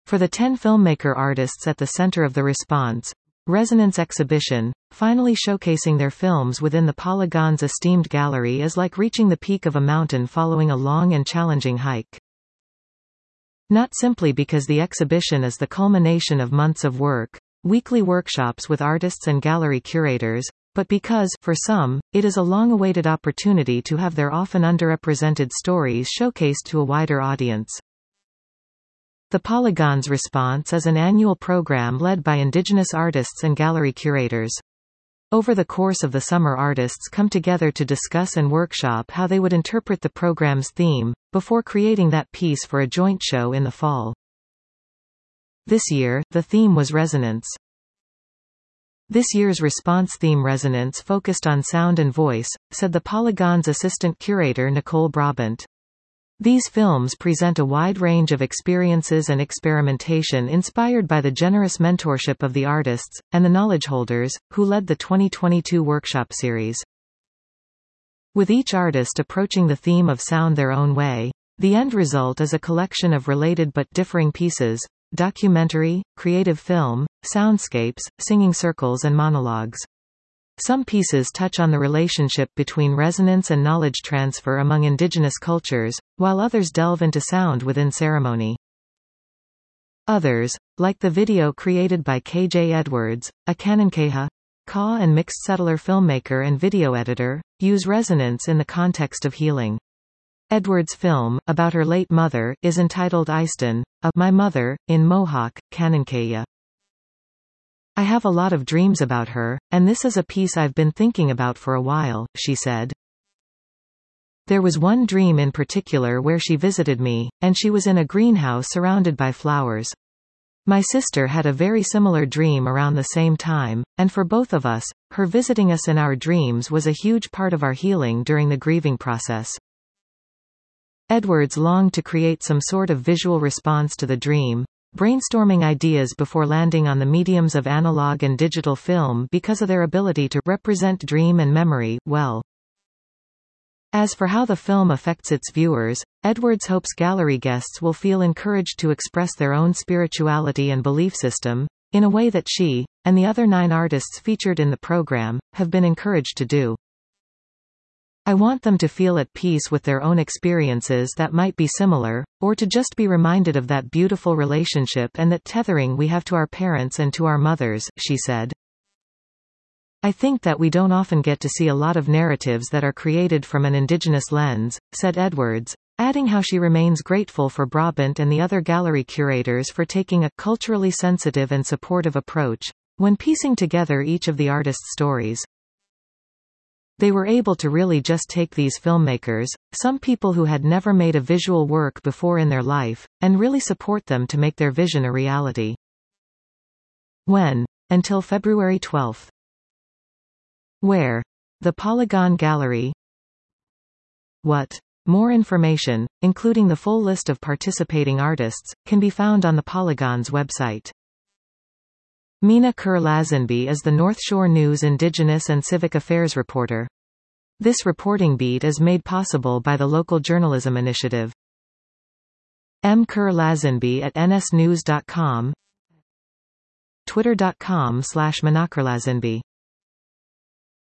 For the 10 filmmaker artists at the center of the Response Resonance exhibition, finally showcasing their films within the Polygon's esteemed gallery is like reaching the peak of a mountain following a long and challenging hike. Not simply because the exhibition is the culmination of months of work, weekly workshops with artists and gallery curators, but because, for some, it is a long-awaited opportunity to have their often underrepresented stories showcased to a wider audience. The Polygon's Response is an annual program led by Indigenous artists and gallery curators. Over the course of the summer, artists come together to discuss and workshop how they would interpret the program's theme, before creating that piece for a joint show in the fall. This year, the theme was Resonance. This year's Response theme Resonance focused on sound and voice, said the Polygon's assistant curator Nicole Brabant. These films present a wide range of experiences and experimentation inspired by the generous mentorship of the artists, and the knowledge holders, who led the 2022 workshop series. With each artist approaching the theme of sound their own way, the end result is a collection of related but differing pieces: documentary, creative film, soundscapes, singing circles and monologues. Some pieces touch on the relationship between resonance and knowledge transfer among Indigenous cultures, while others delve into sound within ceremony. Others, like the video created by KJ Edwards, a Kanankeha Ka and mixed settler filmmaker and video editor, use resonance in the context of healing. Edwards' film, about her late mother, is entitled Eiston, of My Mother, in Mohawk, Kanankeya. I have a lot of dreams about her, and this is a piece I've been thinking about for a while, she said. There was one dream in particular where she visited me, and she was in a greenhouse surrounded by flowers. My sister had a very similar dream around the same time, and for both of us, her visiting us in our dreams was a huge part of our healing during the grieving process. Edwards longed to create some sort of visual response to the dream, brainstorming ideas before landing on the mediums of analog and digital film because of their ability to represent dream and memory well. As for how the film affects its viewers, Edwards hopes gallery guests will feel encouraged to express their own spirituality and belief system, in a way that she, and the other 9 artists featured in the program, have been encouraged to do. I want them to feel at peace with their own experiences that might be similar, or to just be reminded of that beautiful relationship and that tethering we have to our parents and to our mothers, she said. I think that we don't often get to see a lot of narratives that are created from an Indigenous lens, said Edwards, adding how she remains grateful for Brabant and the other gallery curators for taking a culturally sensitive and supportive approach when piecing together each of the artists' stories. They were able to really just take these filmmakers, some people who had never made a visual work before in their life, and really support them to make their vision a reality. When? Until February 12. Where? The Polygon Gallery. What? More information, including the full list of participating artists, can be found on the Polygon's website. Mina Kerr-Lazenby is the North Shore News Indigenous and Civic Affairs reporter. This reporting beat is made possible by the Local Journalism Initiative. M. Kerr-Lazenby at nsnews.com, twitter.com/minakerlazenby